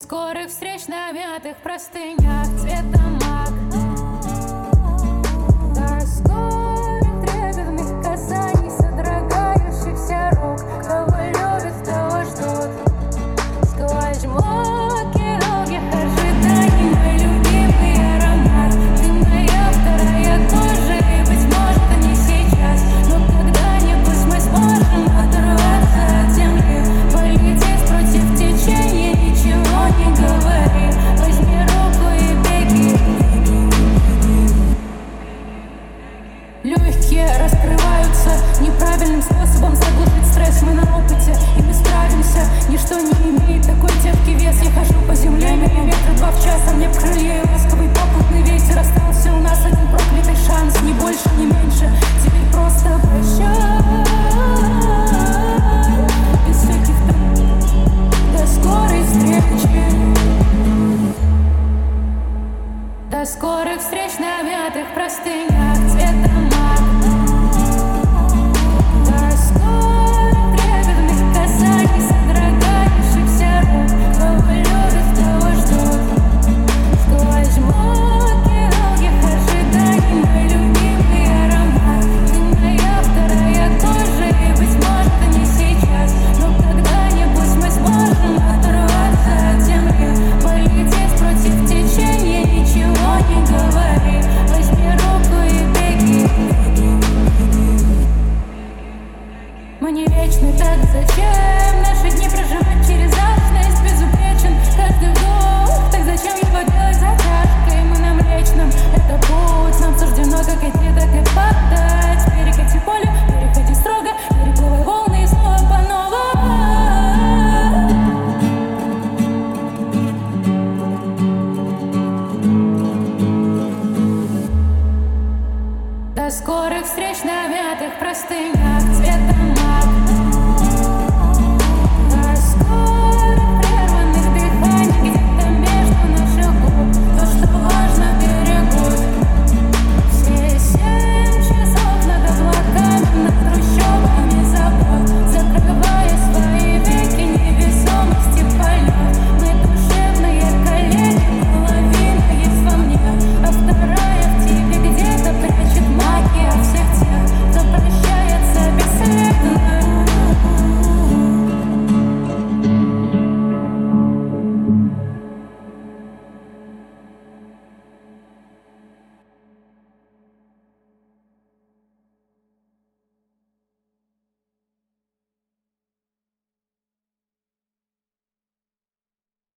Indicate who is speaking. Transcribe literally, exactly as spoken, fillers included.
Speaker 1: скорых встреч на мятых простынях цвета мак. До скорых трепетных касаний, содрогающихся рук. Кого любят, того ждут. Сквозь муки долгих ожиданий, мой любимый аромат. Ты моя вторая кожа, и, быть может, не сейчас, но когда-нибудь мы сможем оторваться от земли, полететь против течения, ничего не говори. Возьми руку и беги. Легкие раскрываются неправильным способом заглушить стресс. Мы на опыте, и мы справимся. Ничто не имеет такой тяжкий вес. Я хожу по земле миллиметра два в час, а мне в крылья и ласковый попутный ветер. Остался у нас один проклятый шанс, ни больше, ни меньше. Теперь просто прощай. Без всяких там. До скорой встречи. До скорых встреч на мятых простынях цвета мак. До скорых трепетных касаний, содрогающихся рук. Кого любят, того ждут. Сквозь муки долгих ожиданий, мой любимый аромат. Ты моя вторая кожа, и, быть может, не сейчас, но когда-нибудь мы сможем оторваться от земли, полететь против течения, ничего не говори. Возьми руку и беги. Мы не вечны, так зачем наши дни проживать через алчность? Безупречен каждый вдох, так зачем его делать затяжкой? Мы на Млечном, это путь, нам суждено как идти, так и падать. Перекати поле, переходи строго, переплывай волны и снова по новой. До скорых встреч на мятых простынях.